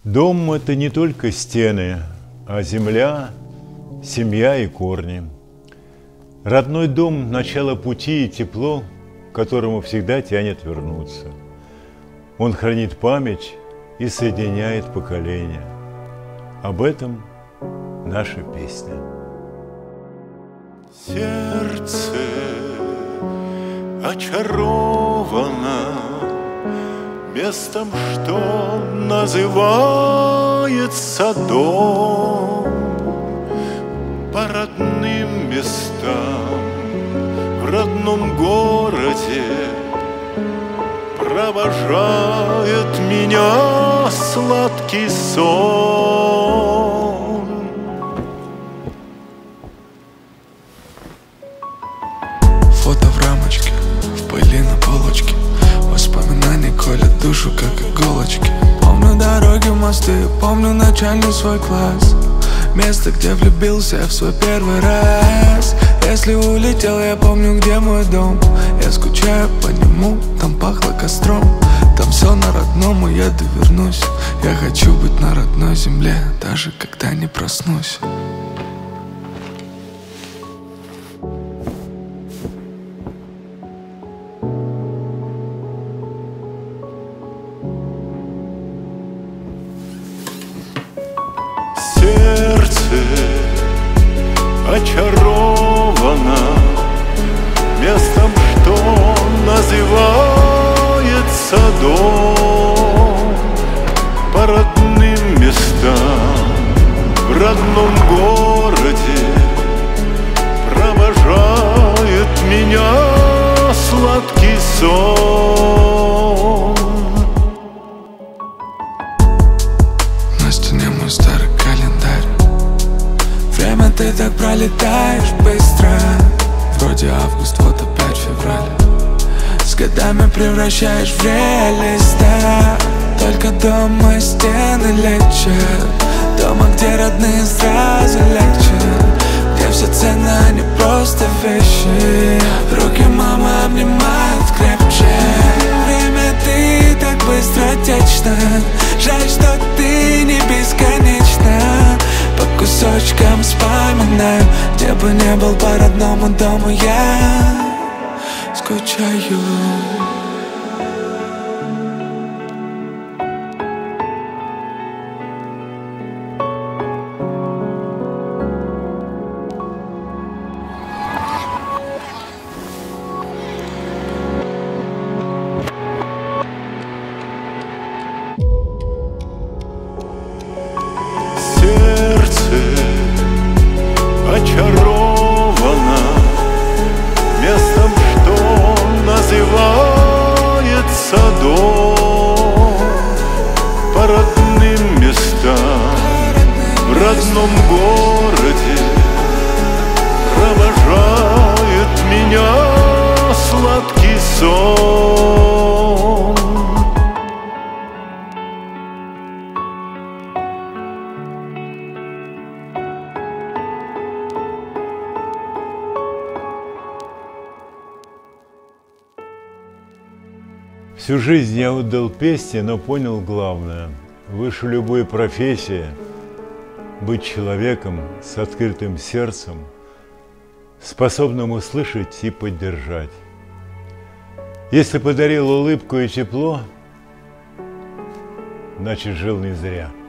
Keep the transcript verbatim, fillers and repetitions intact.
Дом – это не только стены, а земля, семья и корни. Родной дом – начало пути и тепло, к которому всегда тянет вернуться. Он хранит память и соединяет поколения. Об этом наша песня. Сердце очаровано местом, что называется дом. По родным местам в родном городе провожает меня сладкий сон. Фото в рамочке, в пыли на полочке, воспоминания колят душу, как иголочки. Помню дороги, мосты, помню начальный свой класс, место, где влюбился в свой первый раз. Если улетел, я помню, где мой дом. Я скучаю по нему, там пахло костром. Там все на родном, и я довернусь. Я хочу быть на родной земле, даже когда не проснусь. Сердце очаровано местом, что называется дом. По родным местам в родном городе провожает меня сладкий сон. На стене мой старый календарь. Время ты так пролетаешь быстро. Вроде август, вот опять февраль. С годами превращаешь в реалиста. Только дома и стены лечат. Дома, где родные сразу легче, где все ценно, а не просто вещи. Руки мамы обнимают крепче. Время ты так быстротечно. Жаль, что ты не бесконечна. По кусочкам вспоминаю, где бы не был, по родному дому я скучаю. Очарована местом, что называется дом. По родным местам в родном городе провожает меня сладкий сон. Всю жизнь я отдал песне, но понял главное. Выше любой профессии быть человеком с открытым сердцем, способным услышать и поддержать. Если подарил улыбку и тепло, значит, жил не зря.